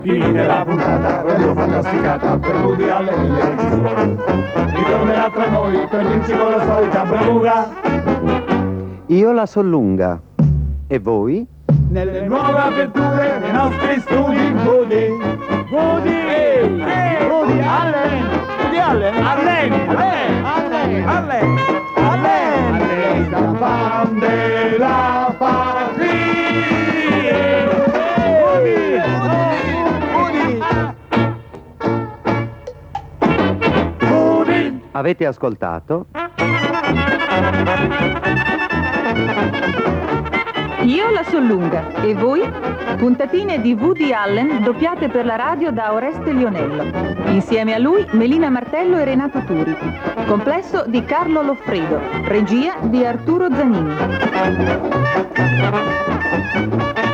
Fine la puntata, radio fantasticata per Woody Allen in televisione. Ritornerà tra noi per dirci con la solita bravura. Io la so lunga. E voi? Nelle nuove avventure dei nostri studi Woody. Woody! Woody Allen! Woody Allen! Allen! Allen! Allen! Allen! Allen! Allen! La bandera patria! Woody! Woody! Woody! Avete ascoltato? Io la so lunga. E voi? Puntatine di Woody Allen doppiate per la radio da Oreste Lionello. Insieme a lui Melina Martello e Renato Turi. Complesso di Carlo Loffredo. Regia di Arturo Zanini.